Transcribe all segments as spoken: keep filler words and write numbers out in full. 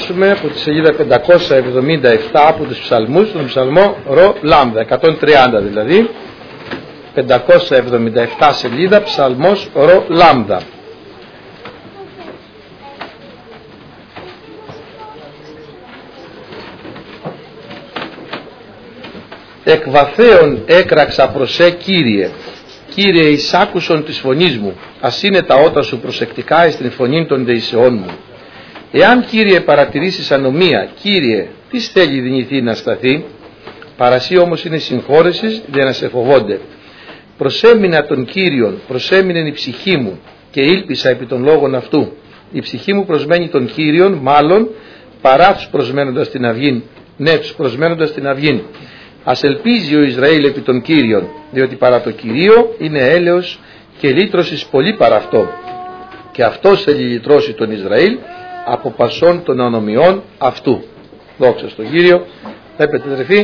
διαβάσουμε από τη σελίδα πεντακόσια εβδομήντα επτά από τους ψαλμούς, τον ψαλμό Ρο Λάμδα, εκατόν τριάντα δηλαδή, πεντακόσια εβδομήντα επτά σελίδα, ψαλμός Ρο Λάμδα. Εκ βαθέων έκραξα προς σε Κύριε, Κύριε εισάκουσον της φωνής μου, ας είναι τα ότα σου προσεκτικά εις την φωνήν των δεησεών μου. Εάν Κύριε παρατηρήσεις ανομία, Κύριε τι θέλει δυνηθεί να σταθεί, παρασύ όμως είναι συγχώρεσης για να σε φοβόνται. Προσέμεινα τον Κύριον, προσέμεινε η ψυχή μου και ήλπισα επί των λόγων αυτού. Η ψυχή μου προσμένει τον Κύριον, μάλλον παρά τους προσμένοντας την αυγήν, ναι τους προσμένοντας την αυγήν. Ας ελπίζει ο Ισραήλ επί των Κύριων, διότι παρά το Κυρίο είναι έλεος και λύτρωσης πολύ παρά αυτό. Και αυτός θέλει λυτρώσει τον Ισραήλ από πασών των ανομιών αυτού. Δόξα στον Κύριο. Βλέπετε αδερφοί,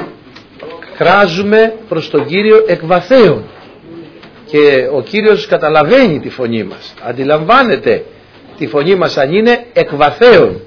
κράζουμε προς τον Κύριο εκ βαθέων και ο Κύριος καταλαβαίνει τη φωνή μας, αντιλαμβάνεται τη φωνή μας αν είναι εκ βαθέων.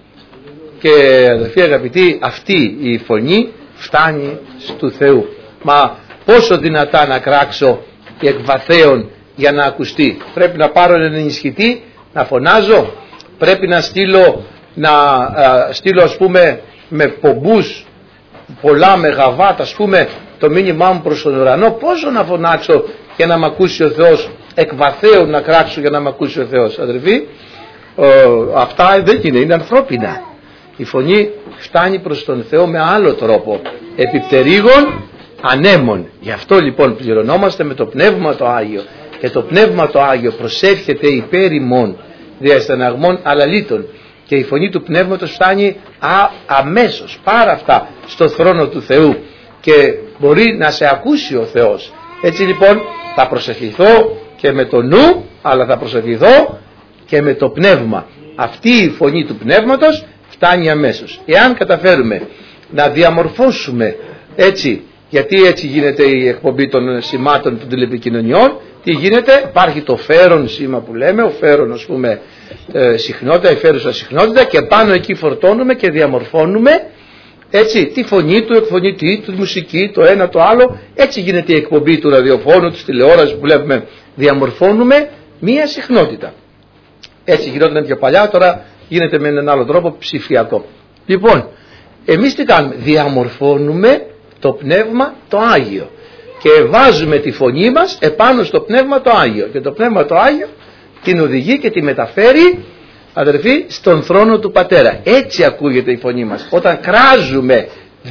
Και αδερφοί αγαπητοί, αυτή η φωνή φτάνει στου Θεού. Μα πόσο δυνατά να κράξω εκ βαθέων για να ακουστεί? Πρέπει να πάρω έναν ενισχυτή, να φωνάζω? Πρέπει να στείλω, να α, στείλω ας πούμε με πομπούς πολλά μεγαβάτ ας πούμε το μήνυμά μου προς τον ουρανό? Πόσο να φωνάξω για να μ' ακούσει ο Θεός? Εκ βαθέων να κράξω για να μ' ακούσει ο Θεός? Αδερφοί, ε, αυτά δεν είναι, είναι ανθρώπινα. Η φωνή φτάνει προς τον Θεό με άλλο τρόπο, επιπτερίγων ανέμων. Γι' αυτό λοιπόν πληρωνόμαστε με το Πνεύμα το Άγιο, και το Πνεύμα το Άγιο προσεύχεται υπέρ ημών διασταναγμών αλαλήτων, και η φωνή του Πνεύματος φτάνει α, αμέσως πάρα αυτά στο θρόνο του Θεού και μπορεί να σε ακούσει ο Θεός. Έτσι λοιπόν θα προσευχηθώ και με το νου, αλλά θα προσευχηθώ και με το Πνεύμα. Αυτή η φωνή του Πνεύματος φτάνει αμέσως. Εάν καταφέρουμε να διαμορφώσουμε έτσι, γιατί έτσι γίνεται η εκπομπή των σημάτων των τηλεπικοινωνιών, τι γίνεται? Υπάρχει το φέρον σήμα που λέμε, ο φέρον ας πούμε ε, συχνότητα, η φέρουσα συχνότητα, και πάνω εκεί φορτώνουμε και διαμορφώνουμε έτσι τη φωνή του, εκφωνητή του, τη μουσική, το ένα το άλλο. Έτσι γίνεται η εκπομπή του ραδιοφώνου, της τηλεόρασης που βλέπουμε, διαμορφώνουμε μία συχνότητα. Έτσι γινόταν πιο παλιά, τώρα γίνεται με έναν άλλο τρόπο ψηφιακό. Λοιπόν, εμείς τι κάνουμε? Διαμορφώνουμε το Πνεύμα το Άγιο και βάζουμε τη φωνή μας επάνω στο Πνεύμα το Άγιο, και το Πνεύμα το Άγιο την οδηγεί και τη μεταφέρει, αδερφοί, στον θρόνο του Πατέρα. Έτσι ακούγεται η φωνή μας όταν κράζουμε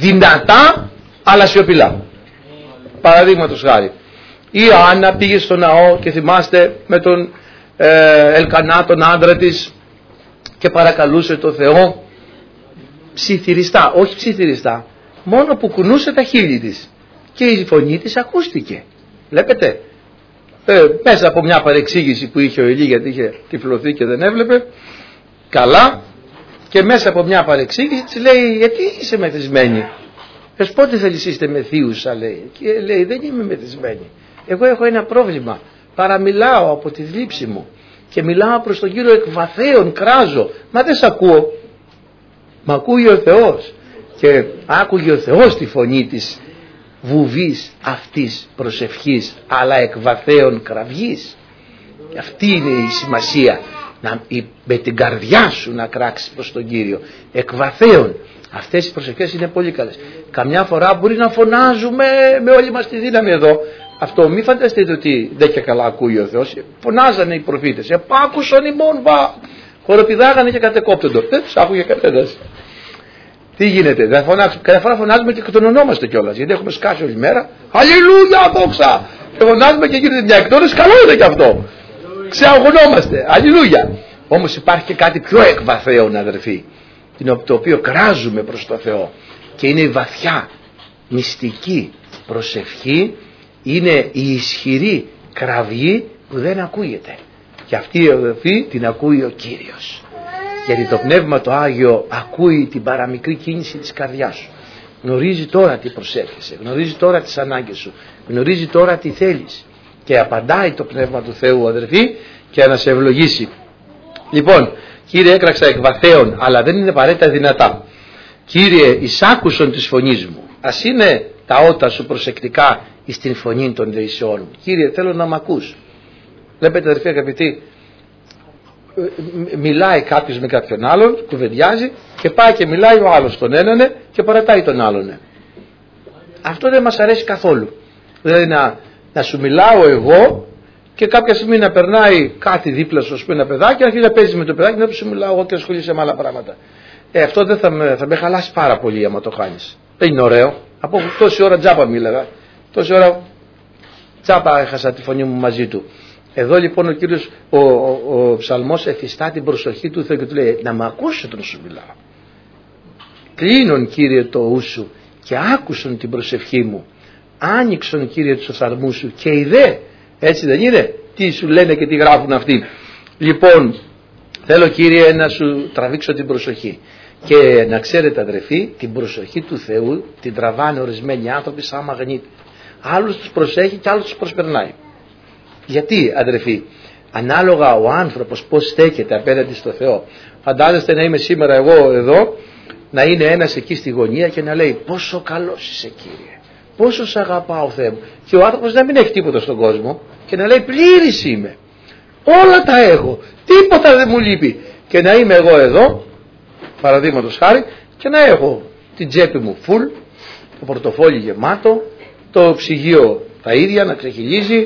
δυνατά αλλά σιωπηλά. Παραδείγματος χάρη, η Άννα πήγε στο ναό και θυμάστε με τον ε, Ελκανά τον άντρα της και παρακαλούσε το Θεό ψιθυριστά, όχι ψιθυριστά, μόνο που κουνούσε τα χείλη της και η φωνή της ακούστηκε. Βλέπετε, ε, μέσα από μια παρεξήγηση που είχε ο Ηλί, γιατί είχε τυφλωθεί και δεν έβλεπε καλά, και μέσα από μια παρεξήγηση της λέει, γιατί είσαι μεθυσμένη? Πες πότε θέλεις είστε μεθύουσα, λέει. Και λέει, δεν είμαι μεθυσμένη, εγώ έχω ένα πρόβλημα, παραμιλάω από τη θλίψη μου και μιλάω προς τον Κύριο εκ βαθέων, κράζω, μα δεν σ' ακούω. Μ' ακούει ο Θεός. Και άκουγε ο Θεός τη φωνή της βουβής αυτής προσευχής, αλλά εκ βαθέων κραυγής. Αυτή είναι η σημασία, να, με την καρδιά σου να κράξεις προς τον Κύριο εκ βαθέων. Αυτές οι προσευχές είναι πολύ καλές. Καμιά φορά μπορεί να φωνάζουμε με όλη μας τη δύναμη εδώ. Αυτό μη φανταστείτε ότι δεν και καλά ακούει ο Θεός. Φωνάζανε οι προφήτες, επάκουσον ημών βα, χοροπηδάγανε και κατεκόπτοντο. Δεν τους άκουγε κανένας. Τι γίνεται? Δεν φωνάξουμε. Κάθε φορά φωνάζουμε και εκτονωνόμαστε κιόλας, γιατί έχουμε σκάσει όλη μέρα. Αλληλούια, δόξα! Και φωνάζουμε και γίνεται μια εκτόνωση. Καλό είναι κι αυτό. Ξεαγωνόμαστε. Αλληλούια. Όμως υπάρχει και κάτι πιο εκβαθέων, αδερφοί, το οποίο κράζουμε προς το Θεό, και είναι η βαθιά μυστική προσευχή. Είναι η ισχυρή κραυγή που δεν ακούγεται, και αυτή η αδερφή την ακούει ο Κύριος, γιατί το Πνεύμα το Άγιο ακούει την παραμικρή κίνηση της καρδιάς σου. Γνωρίζει τώρα τι προσεύχεσαι, γνωρίζει τώρα τις ανάγκες σου, γνωρίζει τώρα τι θέλεις, και απαντάει το Πνεύμα του Θεού, αδερφοί, και να σε ευλογήσει. Λοιπόν, Κύριε, έκραξα εκ βαθέων, αλλά δεν είναι απαραίτητα δυνατά. Κύριε, εισάκουσον της φωνής μου. Ας είναι τα ότα σου προσεκτικά εις την φωνή των δεησεών μου. Κύριε, θέλω να μ' ακούς. Βλέπετε, αδερφοί αγαπητοί, μιλάει κάποιος με κάποιον άλλον, κουβεντιάζει και πάει και μιλάει ο άλλος τον έναν και παρατάει τον άλλον. Αυτό δεν μας αρέσει καθόλου. Δηλαδή να, να σου μιλάω εγώ και κάποια στιγμή να περνάει κάτι δίπλα σου, ένα παιδάκι, και να αρχίσει να παίζει με το παιδάκι, να σου μιλάω εγώ και ασχολείσαι με άλλα πράγματα. Ε, αυτό δεν θα με, θα με χαλάσει πάρα πολύ άμα το χάνεις. Δεν είναι ωραίο. Από τόση ώρα τζάπα μίλαγα. Τόση ώρα τζάπα έχασα τη φωνή μου μαζί του. Εδώ λοιπόν ο Κύριος, ο, ο, ο ψαλμός εφιστά την προσοχή του Θεού και του λέει να με ακούσετε να σου μιλάω. Κλείνον, Κύριε, το ου σου και άκουσον την προσευχή μου. Άνοιξον, Κύριε, τους οφθαλμούς σου και είδε. Έτσι δεν είναι? Τι σου λένε και τι γράφουν αυτοί. Λοιπόν, θέλω, Κύριε, να σου τραβήξω την προσοχή. Και να ξέρετε, αδερφοί, την προσοχή του Θεού την τραβάνε ορισμένοι άνθρωποι σαν μαγνήτη. Άλλους τους προσέχει και άλλους τους προσπερνάει. Γιατί, αδερφοί? Ανάλογα ο άνθρωπος πώς στέκεται απέναντι στο Θεό. Φαντάζεστε να είμαι σήμερα εγώ εδώ, να είναι ένας εκεί στη γωνία και να λέει πόσο καλός είσαι, Κύριε, πόσο σ' αγαπάω, Θεέ μου, και ο άνθρωπος να μην έχει τίποτα στον κόσμο και να λέει πλήρης είμαι, όλα τα έχω, τίποτα δεν μου λείπει, και να είμαι εγώ εδώ, παραδείγματος χάρη, και να έχω την τσέπη μου φουλ, το πορτοφόλι γεμάτο, το ψυγείο τα ίδια να ξεχυλίζει,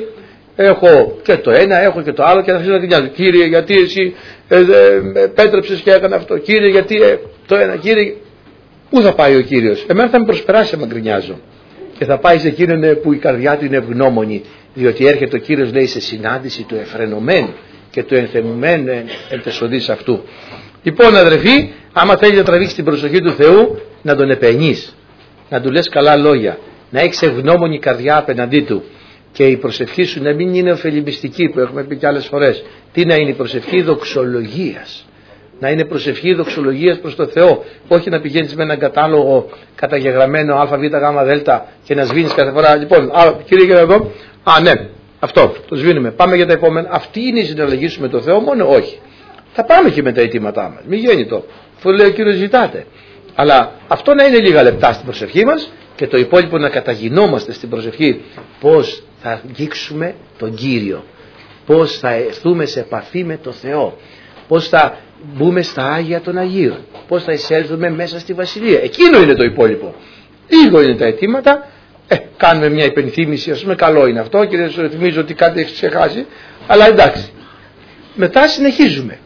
έχω και το ένα, έχω και το άλλο, και να αρχίσω να την νοιάζω. Κύριε, γιατί εσύ ε, ε, επέτρεψες και έκανε αυτό? Κύριε, γιατί ε, το ένα? Κύριε, πού θα πάει ο Κύριος? Εμένα θα με προσπεράσει άμα γκρινιάζω. Και θα πάει σε εκείνον που η καρδιά του είναι ευγνώμονη, διότι έρχεται ο Κύριος, λέει, σε συνάντηση του εφρενωμένου και του ενθεμουμένου εντεσοδής αυτού. Λοιπόν, αδερφοί, άμα θέλει να τραβήξει την προσοχή του Θεού, να τον επενείς, να του λες καλά λόγια, να έχεις ευγνώμονη καρδιά απέναντί του. Και η προσευχή σου να μην είναι ωφελημιστική, που έχουμε πει και άλλες φορές. Τι να είναι? Η προσευχή δοξολογίας. Να είναι προσευχή δοξολογίας προς το Θεό. Όχι να πηγαίνεις με έναν κατάλογο καταγεγραμμένο α, β, γ, δ και να σβήνεις κάθε φορά. Λοιπόν, α, κύριε, κύριε εδώ. Α, ναι, αυτό το σβήνουμε. Πάμε για τα επόμενα. Αυτή είναι η συναλλαγή σου με το Θεό μόνο? Όχι. Θα πάμε και με τα αιτήματά μας. Μην γίνει το. Αφού λέει ο Κύριος ζητάτε. Αλλά αυτό να είναι λίγα λεπτά στην προσευχή μας και το υπόλοιπο να καταγινόμαστε στην προσευχή. Πώς θα αγγίξουμε τον Κύριο, πώς θα έρθουμε σε επαφή με τον Θεό, πώς θα μπούμε στα Άγια των Αγίων, πώς θα εισέλθουμε μέσα στη Βασιλεία. Εκείνο είναι το υπόλοιπο. Λίγο είναι τα αιτήματα. Ε, κάνουμε μια υπενθύμηση, ας πούμε, καλό είναι αυτό, και δεν σου θυμίζω ότι κάτι έχεις ξεχάσει, αλλά εντάξει. Μετά συνεχίζουμε.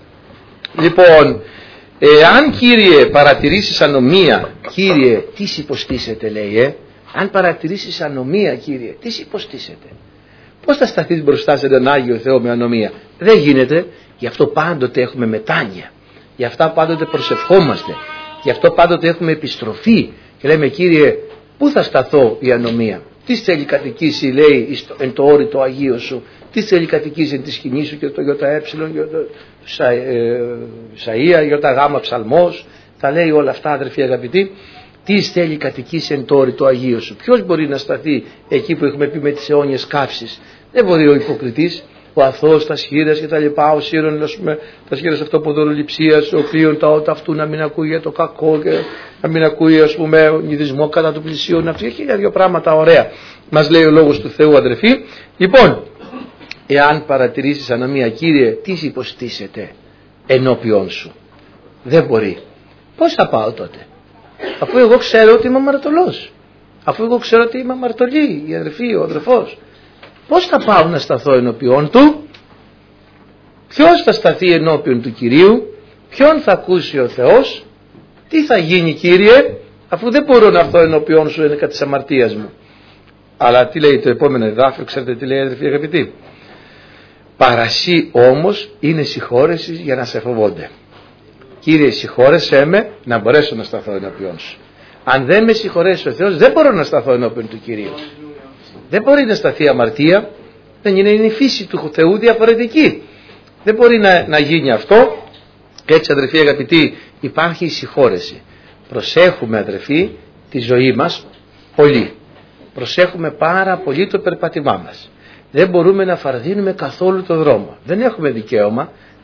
Λοιπόν, εάν, Κύριε, παρατηρήσεις ανομία, Κύριε, τι υποστήσετε, λέει, ε? Αν παρατηρήσεις ανομία, Κύριε, τι υποστήσετε? Πώς θα σταθείς μπροστά σε έναν Άγιο Θεό με ανομία? Δεν γίνεται. Γι' αυτό πάντοτε έχουμε μετάνοια, γι' αυτά πάντοτε προσευχόμαστε, γι' αυτό πάντοτε έχουμε επιστροφή και λέμε, Κύριε, πού θα σταθώ η ανομία? Τι θέλει κατοικήσει, λέει, εν το όρητο Αγίο σου? Τι θέλει κατοικήσει εν τη σκηνή σου? Και το ΙΕ, Ισαΐα, ΙΓ, Ψαλμός, θα λέει όλα αυτά, αδερφοί αγαπητοί. Τι θέλει κατοικήσει εν το όρητο Αγίο σου? Ποιος μπορεί να σταθεί εκεί που έχουμε πει με τις αιώνιες καύσεις? Δεν μπορεί ο υποκριτής, ο αθώος, τα σχήρας και τα λοιπά, ο σύρων, ας πούμε, τα σχήρας αυτό από δωροληψίας, ο οποίος τα ότα αυτού να μην ακούει για το κακό και να μην ακούει, ας πούμε, νηδισμό κατά του πλησίον. Αυτή έχει για δύο πράγματα ωραία. Μας λέει ο λόγος του Θεού, αδερφοί. Λοιπόν, εάν παρατηρήσεις ανομία, Κύριε, τι υποστήσετε ενώπιον σου? Δεν μπορεί. Πώς θα πάω τότε? Αφού εγώ ξέρω ότι είμαι αμαρτωλός, αφού εγώ ξέρω ότι είμαι αμαρτωλή, η αδερφή, ο αδερφός, πώς θα πάω να σταθώ ενώπιον του? Ποιος θα σταθεί ενώπιον του Κυρίου? Ποιον θα ακούσει ο Θεός? Τι θα γίνει, Κύριε, αφού δεν μπορώ να έρθω ενώπιον σου, είναι κατά της αμαρτίας μου? Αλλά τι λέει το επόμενο εδάφιο? Ξέρετε τι λέει, αδερφοί αγαπητοί? Παρασύ όμως είναι συγχώρεση για να σε φοβόνται. Κύριε, συγχώρεσέ με να μπορέσω να σταθώ ενώπιον σου. Αν δεν με συγχωρέσει ο Θεός, δεν μπορώ να σταθώ ενώπιον του Κυρίου. Δεν μπορεί να σταθεί αμαρτία. Δεν είναι, είναι η φύση του Θεού διαφορετική. Δεν μπορεί να, να γίνει αυτό. Έτσι, αδερφοί αγαπητοί, υπάρχει η συγχώρεση. Προσέχουμε, αδερφοί, τη ζωή μας πολύ. Προσέχουμε πάρα πολύ το περπατημά μας. Δεν μπορούμε να φαρδίνουμε καθόλου το δρόμο. Δεν έχουμε δικαίωμα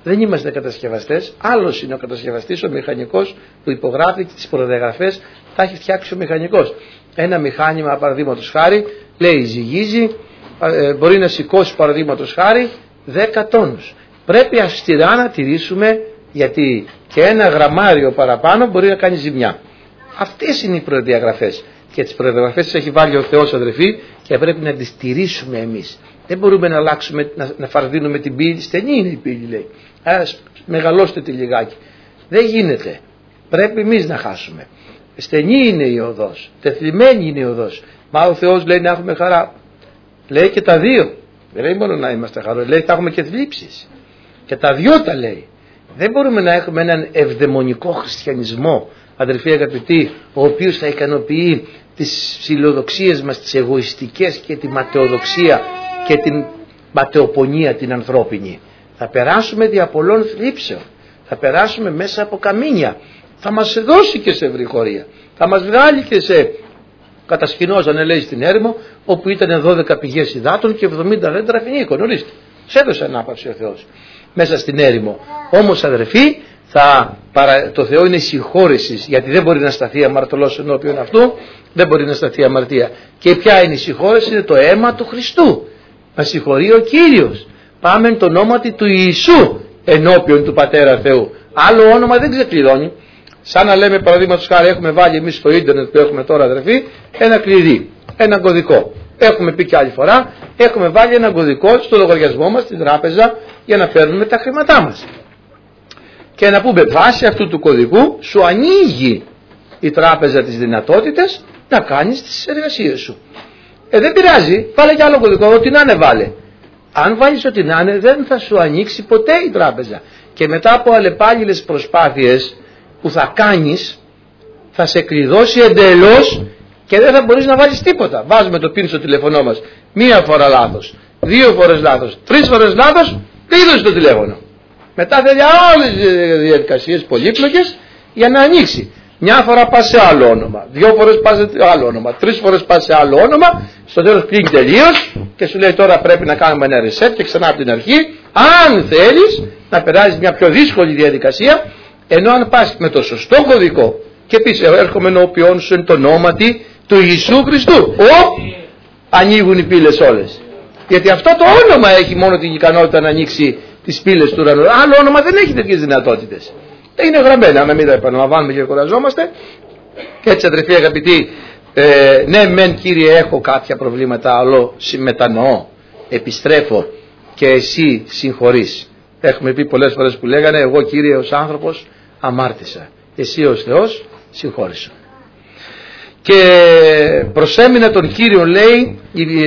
Δεν είμαστε κατασκευαστές. Άλλος είναι ο κατασκευαστής, ο μηχανικός που υπογράφει και τις προδιαγραφές θα έχει φτιάξει ο μηχανικός. Ένα μηχάνημα, παραδείγματος χάρη, λέει ζυγίζει, ε, μπορεί να σηκώσει παραδείγματος χάρη δέκα τόνους. Πρέπει αυστηρά να τηρήσουμε, γιατί και ένα γραμμάριο παραπάνω μπορεί να κάνει ζημιά. Αυτές είναι οι προδιαγραφές. Και τις προδιαγραφές τις έχει βάλει ο Θεός, αδερφοί, και πρέπει να τις τηρήσουμε εμείς. Δεν μπορούμε να αλλάξουμε, να, να φαρδίνουμε την πύλη. Στενή είναι η πύλη, λέει. Ας μεγαλώστε τη λιγάκι. Δεν γίνεται. Πρέπει εμείς να χάσουμε. Στενή είναι η οδός. Τεθλιμμένη είναι η οδός. Μα ο Θεός λέει να έχουμε χαρά. Λέει και τα δύο. Δεν λέει μόνο να είμαστε χαρό. Λέει θα έχουμε και θλίψεις. Και τα δυο τα λέει. Δεν μπορούμε να έχουμε έναν ευδαιμονικό χριστιανισμό, αδελφοί αγαπητοί, ο οποίος θα ικανοποιεί τις φιλοδοξίες μας, τις εγωιστικές, και τη ματαιοδοξία και την ματαιοπονία την ανθρώπινη. Θα περάσουμε δια πολλών θλίψεων. Θα περάσουμε μέσα από καμίνια. Θα μας δώσει και σε ευρυχωρία. Θα μας βγάλει και σε κατασκηνώσανε, λέει, στην έρημο, όπου ήταν δώδεκα πηγές υδάτων και εβδομήντα δέντρα φινίκων. Ορίστε. Σε έδωσε ανάπαυση ο Θεός μέσα στην έρημο. Όμως, αδερφοί, θα παρα... το Θεό είναι συγχώρεσης, γιατί δεν μπορεί να σταθεί αμαρτωλός ενώπιον αυτού, δεν μπορεί να σταθεί αμαρτία. Και ποια είναι η συγχώρεση? Είναι το αίμα του Χριστού. Μας συγχωρεί ο Κύριος. Πάμε το όνομα του Ιησού ενώπιον του Πατέρα Θεού. Άλλο όνομα δεν ξεκλειδώνει. Σαν να λέμε, παραδείγματος χάρη, έχουμε βάλει εμείς στο ίντερνετ που έχουμε τώρα, αδερφοί, ένα κλειδί, ένα κωδικό. Έχουμε πει και άλλη φορά, έχουμε βάλει ένα κωδικό στο λογαριασμό μας, στην τράπεζα, για να παίρνουμε τα χρήματά μας. Και να πούμε, βάσει αυτού του κωδικού σου ανοίγει η τράπεζα τις δυνατότητες να κάνεις τις εργασίες σου. Ε, δεν πειράζει, βάλε κι άλλο κωδικό, ό,τι να είναι βάλε. Αν βάλεις ό,τι να είναι, δεν θα σου ανοίξει ποτέ η τράπεζα. Και μετά από αλλεπάλληλες προσπάθειες που θα κάνεις, θα σε κλειδώσει εντελώς και δεν θα μπορείς να βάλεις τίποτα. Βάζουμε το πιν στο τηλέφωνο μας. Μία φορά λάθος, δύο φορές λάθος, τρεις φορές λάθος, κλείδωσε το τηλέφωνο. Μετά θέλει άλλες διαδικασίες πολύπλοκες για να ανοίξει. Μια φορά πας σε άλλο όνομα, δύο φορές πας σε άλλο όνομα, τρεις φορές πας σε άλλο όνομα, στο τέλος κλείνει τελείως και σου λέει τώρα πρέπει να κάνουμε ένα reset και ξανά από την αρχή, αν θέλεις να περάσεις μια πιο δύσκολη διαδικασία. Ενώ αν πας με το σωστό κωδικό και πεις έρχομαι ενώπιον σου εν το ονόματι του Ιησού Χριστού, ο, ανοίγουν οι πύλες όλες. Γιατί αυτό το όνομα έχει μόνο την ικανότητα να ανοίξει τις πύλες του ουρανού. Άλλο όνομα δεν έχει τέτοιες δυνατότητες. Δεν είναι γραμμένα, να μην τα επαναλαμβάνουμε και κουραζόμαστε. Και έτσι, αδερφοί αγαπητοί, ε, ναι μεν Κύριε έχω κάποια προβλήματα, αλλά συμμετανοώ, επιστρέφω και εσύ συγχωρείς. Έχουμε πει πολλές φορές που λέγανε εγώ Κύριε ως άνθρωπος αμάρτησα, εσύ ως Θεός συγχώρησα. Και προσέμεινα τον Κύριον, λέει,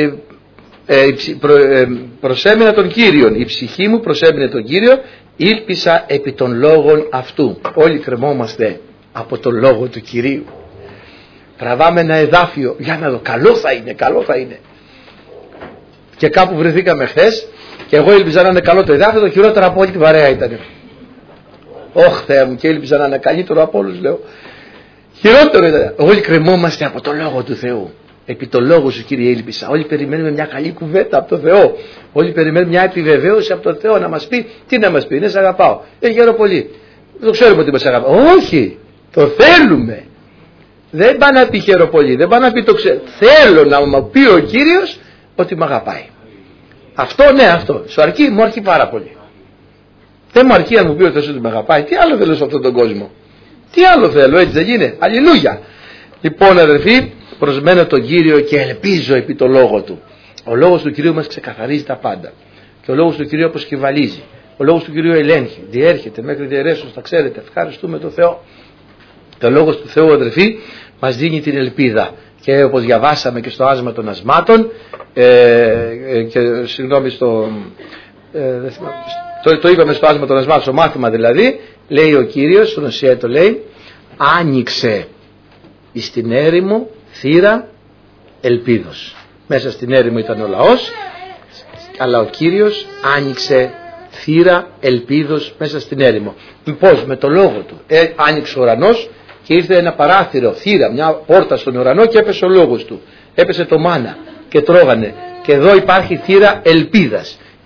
ε, προ, ε, προσέμεινα τον Κύριον, η ψυχή μου προσέμεινε τον Κύριο, ήλπισα επί των λόγων αυτού. Όλοι κρεμόμαστε από τον λόγο του Κυρίου. Τραβάμε ένα εδάφιο για να δω, καλό θα είναι, καλό θα είναι. Και κάπου βρεθήκαμε χθες και εγώ ήλπιζα να είναι καλό το εδάφιο, το χειρότερο από όλη την παρέα ήταν. Ωχ Θεέ μου, και ήλπιζα να είναι καλύτερο από όλους, λέω. Χειρότερο ήταν. Όλοι κρεμόμαστε από το λόγο του Θεού. Επί το λόγο σου Κύριε ήλπισα. Όλοι περιμένουμε μια καλή κουβέντα από το Θεό. Όλοι περιμένουμε μια επιβεβαίωση από το Θεό να μας πει, τι να μας πει, ναι, σε αγαπάω. Ε, χαίρομαι πολύ. Δεν ξέρουμε ότι μας αγαπάω. Όχι, το θέλουμε. Δεν πάει να πει χαίρομαι πολύ, δεν πάει να πει το ξέρω. Θέλω να μου πει ο Κύριος ότι με αγαπάει. Αυτό, ναι, αυτό. Σου αρκεί, μου αρκεί πάρα πολύ. Δεν μου αρκεί αν μου πει ο Θεός ότι με αγαπάει. Τι άλλο θέλω σε αυτόν τον κόσμο. Τι άλλο θέλω, έτσι δεν είναι. Αλληλούια. Λοιπόν, αδερφοί, προσμένω τον Κύριο και ελπίζω επί το λόγο του. Ο λόγος του Κυρίου μας ξεκαθαρίζει τα πάντα. Και ο λόγος του Κυρίου αποσκευαλίζει. Ο λόγος του Κυρίου ελέγχει, διέρχεται μέχρι διαιρέσεως, τα ξέρετε. Ευχαριστούμε τον Θεό. Και ο λόγος του Θεού, αδερφοί, μας δίνει την ελπίδα. Και όπως διαβάσαμε και στο άσμα των ασμάτων, ε, ε, και συγγνώμη στο, ε, το, το είπαμε στο άσμα των ασμάτων, στο μάθημα δηλαδή, λέει ο Κύριος, στον Οσία το λέει, άνοιξε εις την έρημο θύρα ελπίδος. Μέσα στην έρημο ήταν ο λαός, αλλά ο Κύριος άνοιξε θύρα ελπίδος μέσα στην έρημο. Πώς? Με το λόγο του. Ε, άνοιξε ο ουρανός και ήρθε ένα παράθυρο, θύρα, μια πόρτα στον ουρανό και έπεσε ο λόγος του. Έπεσε το μάνα και τρώγανε. Και εδώ υπάρχει θύρα ελπίδας.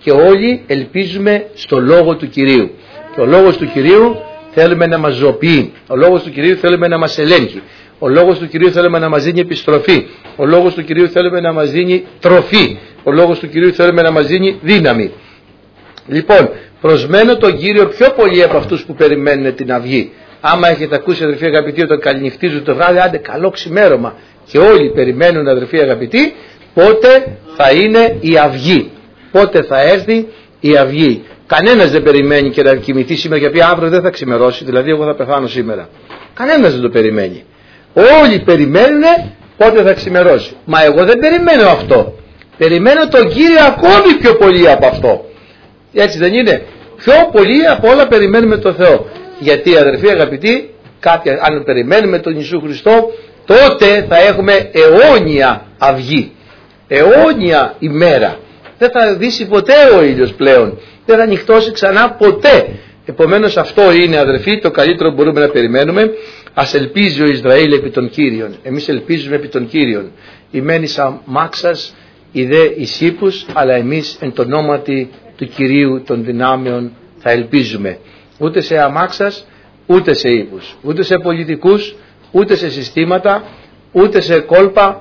και όλοι ελπίζουμε στο Λόγο του Κυρίου. Και ο Λόγος του Κυρίου θέλουμε να μας ζωοποιεί, ο Λόγος του Κυρίου θέλουμε να μας ελέγχει, ο Λόγος του Κυρίου θέλουμε να μας δίνει επιστροφή, ο Λόγος του Κυρίου θέλουμε να μας δίνει τροφή, ο Λόγος του Κυρίου θέλουμε να μας δίνει δύναμη. Λοιπόν, προσμένω τον Κύριο πιο πολύ από αυτούς που περιμένουν την αυγή. Άμα έχετε ακούσει, αδερφοί αγαπητοί, όταν καληνυχτίζουν το βράδυ, άντε καλό ξημέρωμα, και όλοι περιμένουν, αδερφοί αγαπητοί, πότε θα είναι η αυγή, πότε θα έρθει η αυγή. Κανένας δεν περιμένει και να κοιμηθεί σήμερα γιατί αύριο δεν θα ξημερώσει, δηλαδή εγώ θα πεθάνω σήμερα. Κανένας δεν το περιμένει. Όλοι περιμένουν πότε θα ξημερώσει. Μα εγώ δεν περιμένω αυτό. Περιμένω τον Κύριο ακόμη πιο πολύ από αυτό. Έτσι δεν είναι? Πιο πολύ από όλα περιμένουμε τον Θεό. Γιατί, αδερφοί αγαπητοί, κάποια, αν περιμένουμε τον Ιησού Χριστό, τότε θα έχουμε αιώνια αυγή, αιώνια ημέρα. Δεν θα δύσει ποτέ ο ήλιος πλέον, δεν θα νυχτώσει ξανά ποτέ. Επομένως αυτό είναι, αδερφοί, το καλύτερο που μπορούμε να περιμένουμε. Ας ελπίζει ο Ισραήλ επί των Κύριων. Εμείς ελπίζουμε επί των Κύριων. Η μένεις αμάξας, η δε εις ύπους, αλλά εμείς εν το ονόματι του Κυρίου των δυνάμεων θα ελπίζουμε. Ούτε σε αμάξας, ούτε σε ύπους, ούτε σε πολιτικούς, ούτε σε συστήματα, ούτε σε κόλπα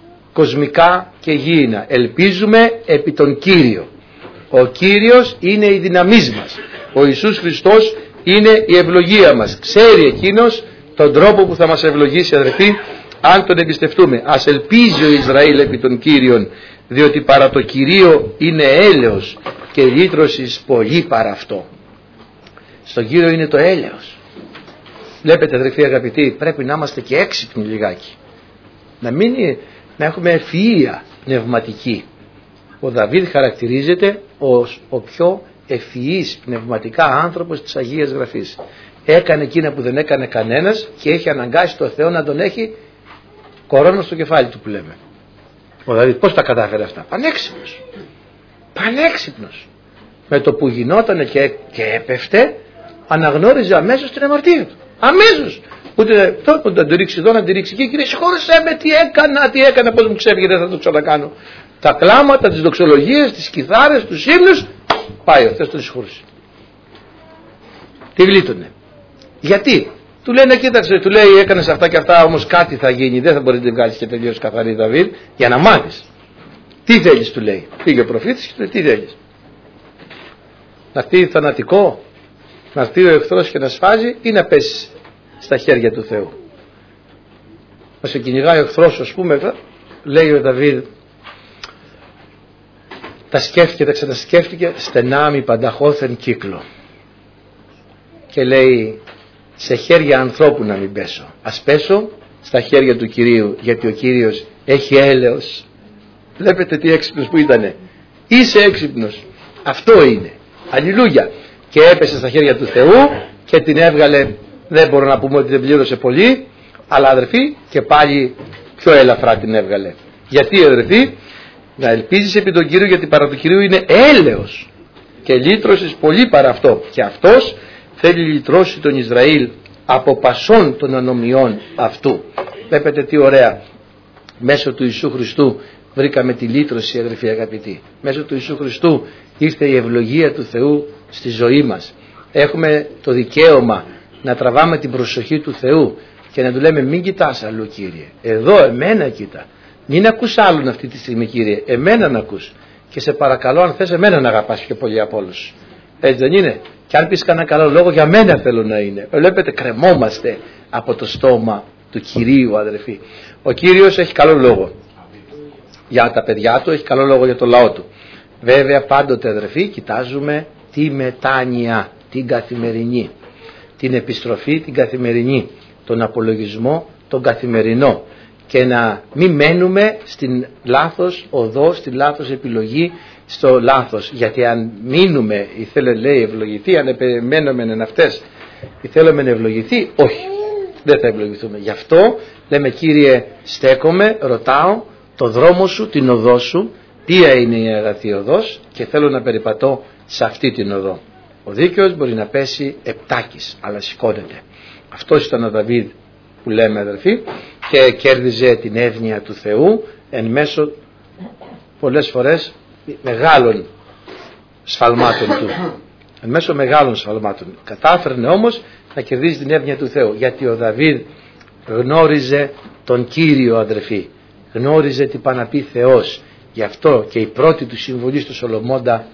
κοσμικά και γήινα. Ελπίζουμε επί τον Κύριο. Ο Κύριος είναι η δύναμής μας. Ο Ιησούς Χριστός είναι η ευλογία μας. Ξέρει εκείνος τον τρόπο που θα μας ευλογήσει, αδερφοί, αν τον εμπιστευτούμε. Ας ελπίζει ο Ισραήλ επί των Κύριων, διότι παρά το Κυρίο είναι έλεος και λύτρωσης πολύ παρά αυτό. Στον Κύριο είναι το έλεος. Βλέπετε, αδερφοί αγαπητοί, πρέπει να είμαστε και έξυπνοι λιγάκι. Να, μην, να έχουμε ευφυΐα πνευματική. Ο Δαβίδ χαρακτηρίζεται ως ο πιο ευφυής πνευματικά άνθρωπος της Αγίας Γραφής. Έκανε εκείνα που δεν έκανε κανένας και έχει αναγκάσει το Θεό να τον έχει κορώνα στο κεφάλι του, που λέμε. Ο Δαβίδ πώς τα κατάφερε αυτά? Πανέξυπνος. Πανέξυπνος. Με το που γινόταν και, και έπεφτε, αναγνώριζε αμέσως την αμαρτία του. Αμέσως. Ούτε αυτό να το ρίξει εδώ, να τη ρίξει εκεί. Κύριε, συγχώρεσέ με, τι έκανα, τι έκανα, πώς μου ξέφυγε, δεν θα το ξανακάνω. Τα κλάματα, τις δοξολογίες, τις κιθάρες, τους ύμνους, πάει ο Θεός, τον συγχώρησε. Τι γλίτωνε. Γιατί? Του λένε, κοίταξε, του λέει, έκανες αυτά και αυτά, όμως κάτι θα γίνει, δεν θα μπορείς να την βγάλεις και τελείως καθαρή, Δαβίδ, για να μάθεις. Τι θέλεις, του λέει. Πήγε ο προφήτης και του λέει, τι θέλεις? Να έρθει θανατικό, να έρθει ο εχθρός και να σφάζει, ή να πέσει στα χέρια του Θεού? Να σε κυνηγάει ο εχθρός, ας πούμε, λέει ο Δαβίδ, τα σκέφτηκε, τα ξανασκέφτηκε, στενάμι πανταχώθεν κύκλο. Και λέει, σε χέρια ανθρώπου να μην πέσω. Ας πέσω στα χέρια του Κυρίου, γιατί ο Κύριος έχει έλεος. Βλέπετε τι έξυπνος που ήτανε. Είσαι έξυπνος. Αυτό είναι. Αλληλούια. Και έπεσε στα χέρια του Θεού και την έβγαλε, δεν μπορώ να πούμε ότι δεν πλήρωσε πολύ, αλλά αδερφοί, και πάλι πιο ελαφρά την έβγαλε. Γιατί, αδερφοί? Να ελπίζεις επί τον Κύριο, γιατί παρά του Κυρίου είναι έλεος και λύτρωσης πολύ παρά αυτό. Και αυτός θέλει λυτρώσει τον Ισραήλ από πασών των ανομιών αυτού. Βλέπετε τι ωραία. Μέσω του Ιησού Χριστού βρήκαμε τη λύτρωση, αδερφοί αγαπητοί. Μέσω του Ιησού Χριστού ήρθε η ευλογία του Θεού στη ζωή μας. Έχουμε το δικαίωμα να τραβάμε την προσοχή του Θεού και να του λέμε, μην κοιτάς αλλού, Κύριε, εδώ εμένα κοίτα. Μην ακούς άλλον αυτή τη στιγμή, Κύριε, εμένα να ακούς. Και σε παρακαλώ, αν θες, εμένα να αγαπάς πιο πολύ από όλους. Έτσι δεν είναι? Και αν πεις κανένα καλό λόγο, για μένα θέλω να είναι. Βλέπετε, κρεμόμαστε από το στόμα του Κυρίου, αδερφοί. Ο Κύριος έχει καλό λόγο για τα παιδιά του, έχει καλό λόγο για το λαό του. Βέβαια, πάντοτε, αδερφοί, κοιτάζουμε τη μετάνοια, την καθημερινή, την επιστροφή την καθημερινή, τον απολογισμό τον καθημερινό, και να μην μένουμε στην λάθος οδό, στην λάθος επιλογή, στο λάθος. Γιατί αν μείνουμε, ή θέλει, λέει, ευλογηθεί, αν επιμένουμε εν αυτές, ή θέλουμε να ευλογηθεί, όχι, δεν θα ευλογηθούμε. Γι' αυτό λέμε, Κύριε, στέκομαι, ρωτάω το δρόμο σου, την οδό σου, ποια είναι η αγαθή οδός, και θέλω να περιπατώ σε αυτή την οδό. Ο δίκαιος μπορεί να πέσει επτάκης, αλλά σηκώνεται. Αυτός ήταν ο Δαβίδ που λέμε, αδερφοί, και κέρδιζε την εύνοια του Θεού εν μέσω πολλές φορές μεγάλων σφαλμάτων του, εν μέσω μεγάλων σφαλμάτων. Κατάφερνε όμως να κερδίσει την εύνοια του Θεού, γιατί ο Δαβίδ γνώριζε τον Κύριο, αδερφοί, γνώριζε τι πάει να πει Θεός. Γι' αυτό και η πρώτη του συμβουλή στο Σολομώντα,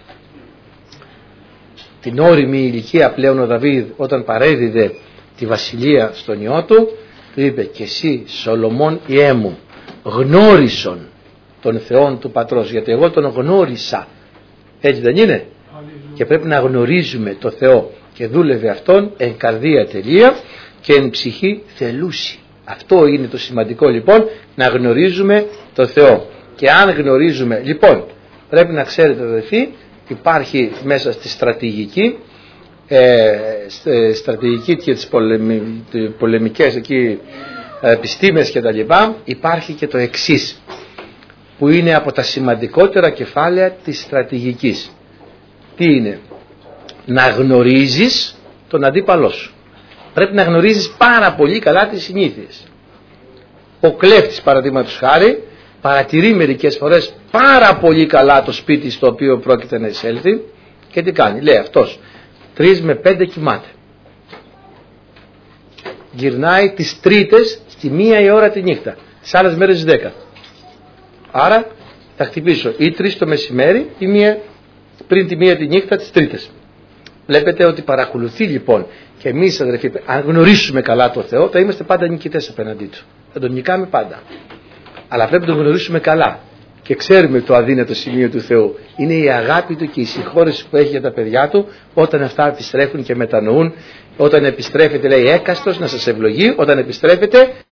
την όριμη ηλικία πλέον ο Δαβίδ, όταν παρέδιδε τη βασιλεία στον ιό του, του είπε: και εσύ Σολομών ιέ μου, γνώρισον τον Θεόν του πατρός, γιατί εγώ τον γνώρισα. Έτσι δεν είναι? Αλληλού. Και πρέπει να γνωρίζουμε το Θεό, και δούλευε αυτόν εν καρδία τελεία και εν ψυχή θελούση. Αυτό είναι το σημαντικό, λοιπόν, να γνωρίζουμε το Θεό. Και αν γνωρίζουμε, λοιπόν, πρέπει να ξέρετε, αδελφοί, υπάρχει μέσα στη στρατηγική, ε, στη στρατηγική και τις πολεμι, πολεμικές εκεί επιστήμες και τα λοιπά, υπάρχει και το εξής, που είναι από τα σημαντικότερα κεφάλαια της στρατηγικής. Τι είναι? Να γνωρίζεις τον αντίπαλό σου. Πρέπει να γνωρίζεις πάρα πολύ καλά τις συνήθειες. Ο κλέφτης, παραδείγματος χάρη, παρατηρεί μερικές φορές πάρα πολύ καλά το σπίτι στο οποίο πρόκειται να εισέλθει, και τι κάνει? Λέει αυτός: τρεις με πέντε κοιμάται. Γυρνάει τις τρίτες στη μία η ώρα τη νύχτα, τις άλλες μέρες τις δέκα. Άρα θα χτυπήσω ή τρεις το μεσημέρι ή μία, πριν τη μία τη νύχτα τις τρίτες. Βλέπετε ότι παρακολουθεί, λοιπόν, και εμείς, αδερφοί, αν γνωρίσουμε καλά το Θεό, θα είμαστε πάντα νικητές απέναντί του. Θα τον νικάμε πάντα. Αλλά πρέπει να τον γνωρίσουμε καλά και ξέρουμε το αδύνατο σημείο του Θεού. Είναι η αγάπη του και η συγχώρεση που έχει για τα παιδιά του, όταν αυτά επιστρέφουν και μετανοούν. Όταν επιστρέφεται, λέει, έκαστος να σας ευλογεί. Όταν επιστρέφεται,